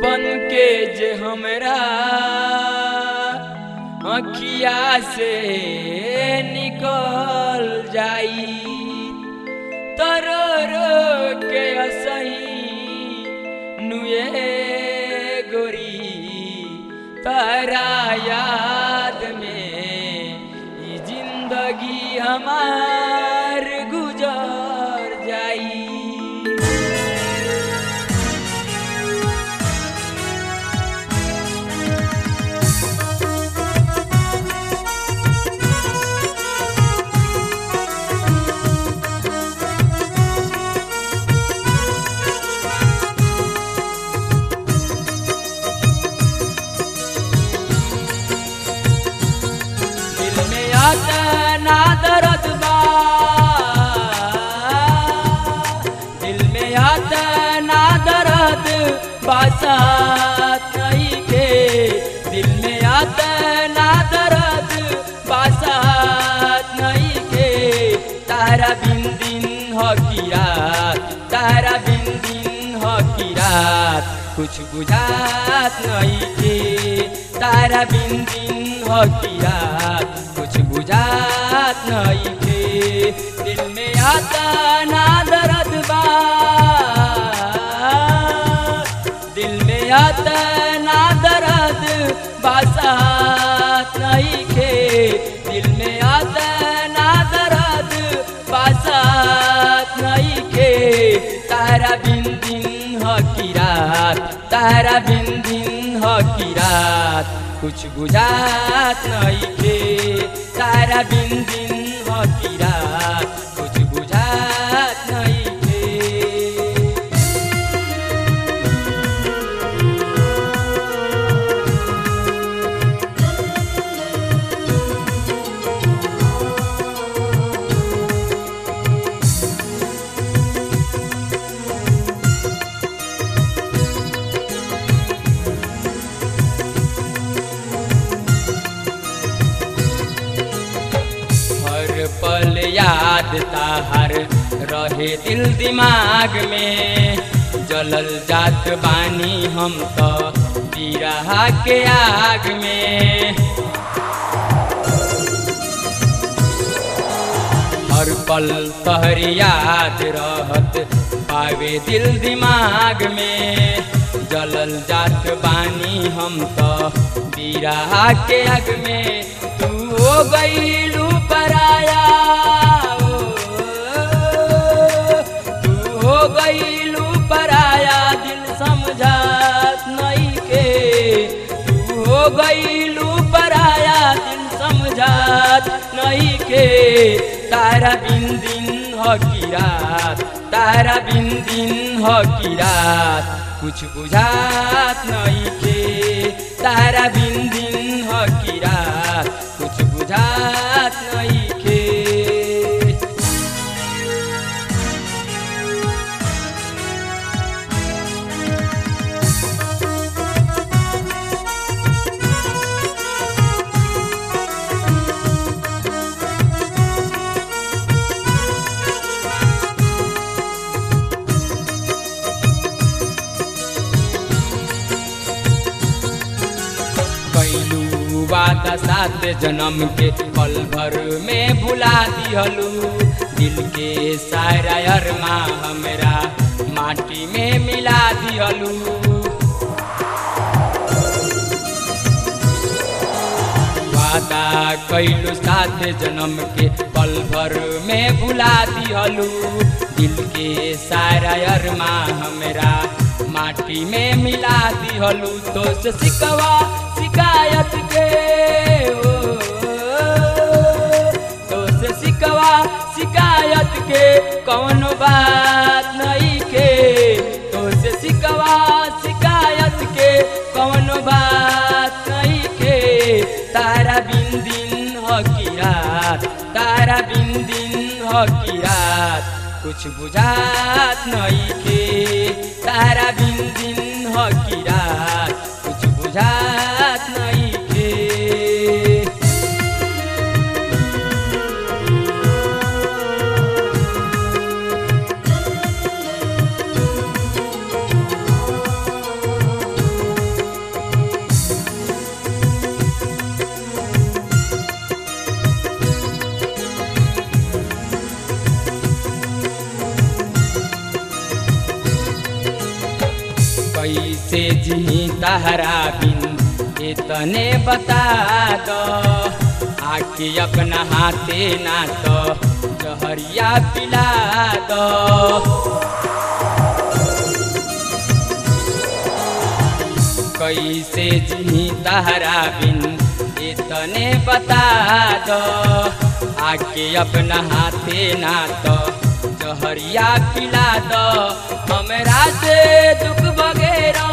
बन के जे हमरा अखिया से निकल जाई तरो रो के असही नुए गोरी तारा याद में ये जिंदगी हमार गुजर जाई। ना दर्द बा दिल में आता ना दर्द बासात नहीं के दिल में आता ना दर्द बासात नहीं के तारा बिन दिन हो की रात तारा बिन दिन हो की रात कुछ बुझात नहीं के तारा बिन दिन हो की रात कुछ बुझात नहीं के दिल में आता ना दर्द बा दिल में आता ना दर्द बासात नहीं के दिल में आता ना दर्द बासात नहीं के तारा बिन दिन हो की रात तारा बिन दिन हो की रात कुछ बुझात नहीं के तारा बिन दिन हो की रात कुछ बुझात नहीं के। पल याद ताहर रहे दिल दिमाग में जलल जात बानी हम तो बिरहा के आग में हर पल तहर याद रहत पावे दिल दिमाग में जलल जात बानी हम तो बिरहा के आग में तू हो गईलू पराया तू हो गईलू पराया दिल समझात नहीं के तू हो गईलू पराया दिल समझात नहीं के तारा बिन दिन हो की रात तारा बिन दिन हो की रात कुछ बुझात नहीं के तारा बिन दिन हो की रात कुछ बुझात नहीं के। वादा सात जन्म के पल भर में भुला दिहलू दिल के सारा अरमा हमरा माटी में मिला दिहलू वादा कैलू सात जन्म के पल भर में भुला दिहलू दिल के सारा अरमा हमरा माटी में मिला दिहलू तो से सिकवा शिकायत के तो से सिकवा शिकायत के कौन बात नहीं के तो से सिकवा शिकायत के कौन बात नहीं के तारा बिन दिन हो की रात तारा बिन दिन हो की रात कुछ बुझात नहीं के तारा बिन दिन हो की रात कुछ बुझात नहीं के। जी तहरा बिन इतने बता दो आके अपना हाथे ना तो जहरिया पिला दो। कैसे जी तहरा बिन इतने बता दो आके अपना हाथे ना तो जहरिया पिला दो। हमरा से दुख बगैरन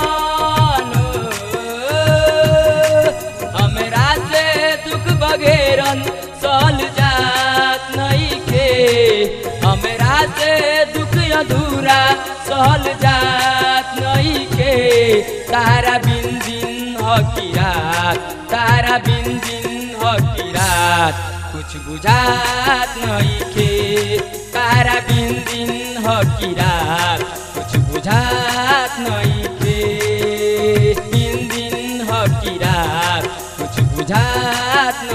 हमरा से दुख बगैरन सहल जात नहीं के हमरा से दुख अधूरा सहल जात नहीं के। तारा बिन दिन हो की रात तारा बिन दिन हो की रात कुछ बुझात नहीं के। तारा बिन दिन हो की रात कुछ बुझात नहीं के। बिन दिन हो की रात कुछ बुझात